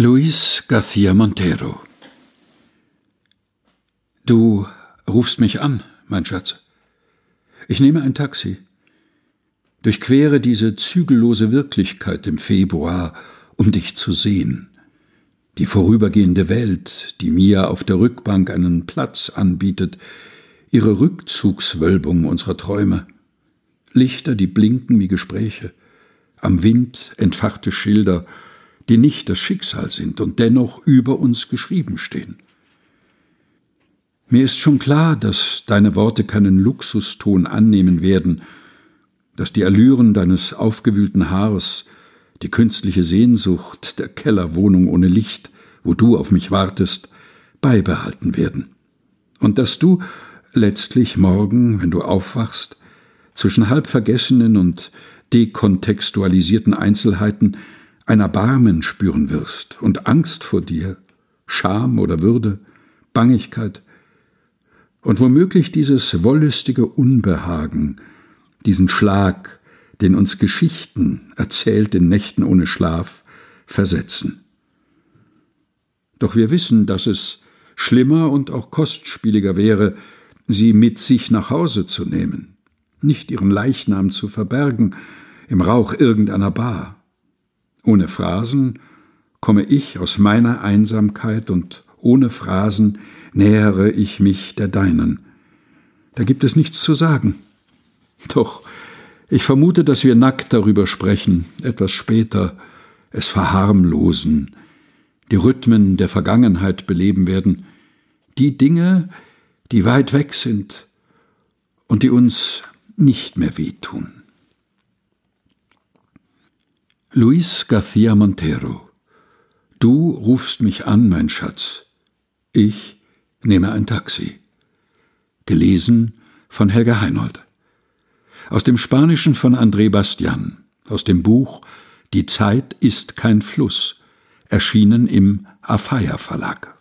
Luis García Montero. Du rufst mich an, mein Schatz. Ich nehme ein Taxi, durchquere diese zügellose Wirklichkeit im Februar, um dich zu sehen. Die vorübergehende Welt, die mir auf der Rückbank einen Platz anbietet, ihre Rückzugswölbung unserer Träume. Lichter, die blinken wie Gespräche, am Wind entfachte Schilder, die nicht das Schicksal sind und dennoch über uns geschrieben stehen. Mir ist schon klar, dass deine Worte keinen Luxuston annehmen werden, dass die Allüren deines aufgewühlten Haars, die künstliche Sehnsucht der Kellerwohnung ohne Licht, wo du auf mich wartest, beibehalten werden. Und dass du letztlich morgen, wenn du aufwachst, zwischen halb vergessenen und dekontextualisierten Einzelheiten ein Erbarmen spüren wirst und Angst vor dir, Scham oder Würde, Bangigkeit und womöglich dieses wollüstige Unbehagen, diesen Schlag, den uns Geschichten, erzählt in Nächten ohne Schlaf, versetzen. Doch wir wissen, dass es schlimmer und auch kostspieliger wäre, sie mit sich nach Hause zu nehmen, nicht ihren Leichnam zu verbergen im Rauch irgendeiner Bar. Ohne Phrasen komme ich aus meiner Einsamkeit und ohne Phrasen nähere ich mich der deinen. Da gibt es nichts zu sagen. Doch ich vermute, dass wir nackt darüber sprechen, etwas später, es verharmlosen, die Rhythmen der Vergangenheit beleben werden, die Dinge, die weit weg sind und die uns nicht mehr wehtun. Luis García Montero. Du rufst mich an, mein Schatz. Ich nehme ein Taxi. Gelesen von Helga Heinold. Aus dem Spanischen von André Bastian. Aus dem Buch Die Zeit ist kein Fluss. Erschienen im Afeier Verlag.